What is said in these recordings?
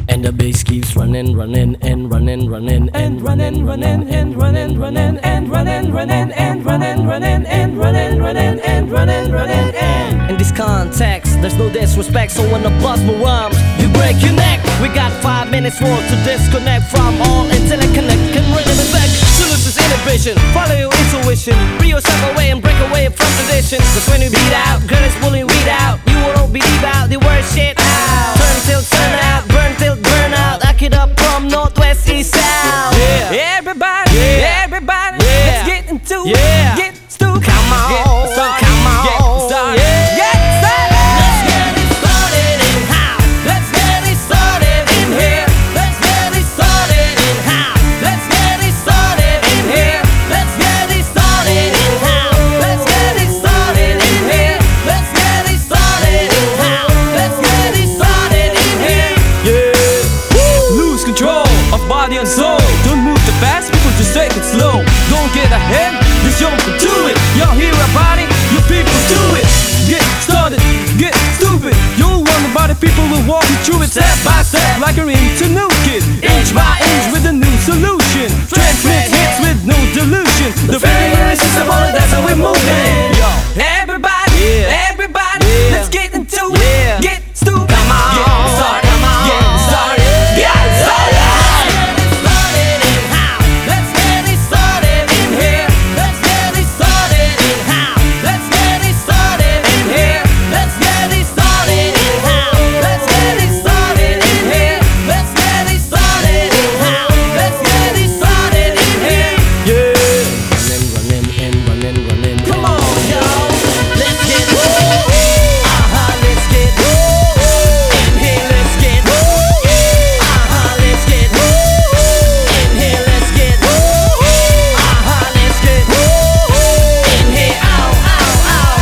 And the bass keeps running, running, and running, running, and running, running, and running, running, and running, running, and running, running, and running, running, and running, running, and in this context, there's no disrespect, so when I bust my rhymes, you break your neck. We got 5 minutes more to disconnect from all until I connect. Can rhythm it back to lose this inhibition. Follow your intuition, free yourself away and break away from tradition. Cause when you beat out, girl is pulling weed out. You won't believe out the worst shit out. Turn till turn out, burn till burn out. Lock it up from northwest, east, south. Yeah. Everybody, everybody, let's get into it. Get stupid. Come on, get started. Come on, get started. Get started. Let's get it started in house. Let's get it started in here. Let's get it started in house. Let's get it started in here. Let's get it started in house. Let's get it started in here. Let's get it started in house. Let's get it started in here. Yeah. Lose control of body and soul. Don't move too fast, people, just take it slow. Don't get ahead, just jump into it. Y'all hear about it, you people do it. Get started, get stupid. You'll wonder about it, people will walk you through it step by step, like you're into new kid. Inch by inch with a new solution. Transmit hits with no delusion. The feeling irresistible, that's how we're moving. Yo, Everybody, everybody, let's get into it. Get stupid. Come on, get started. Come on, get started. Get started. Let's get it started in here. Let's get it started in house. Let's get it started in here. Let's get it started in house. Let's get it started in here. Let's get it started in house. Let's get it started in here. Running, and running, running. Come on, y'all. Let's get let's get in here. Let's get let's get in here. Let's get let's get in here. Ow, ow, ow.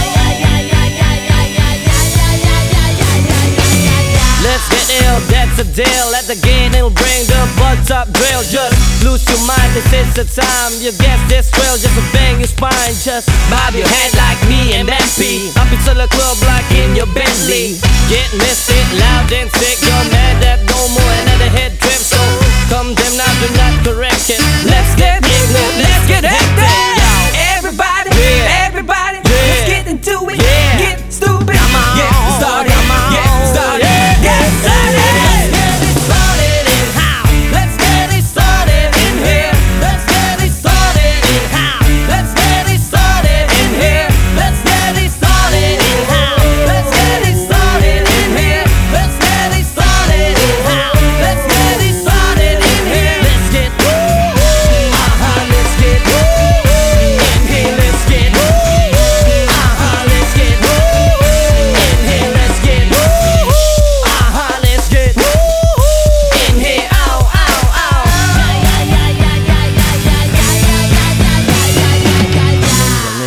Let's get ill, that's a deal. At the gate, it'll bring the butts up drill. Just lose your mind, this is the time. You guess this thrill, just to bang your spine. Just bob your head like me and MP. Up into the club like in your Bentley. Get misted, loud and sick. You're mad at no more another head trip. So come them now, do not correct it. Let's get ignorant, let's get hectic. Everybody, everybody, let's get into it. Get stupid, come on, get started, come on, get started, get started. Let's get it started in house. Let's get it started in here. Let's get it started in house. Let's get it started in here. Let's get it started in house. Let's get it started in here. Let's get it started in house. Let's get it started in here. Let's get let's get in here. Let's get let's get in here. Let's get let's get in here. Ow, ow, ow.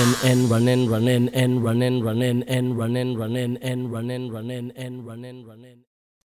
Running, and running, running, and running, running, and running, running, and running, running, and running, running.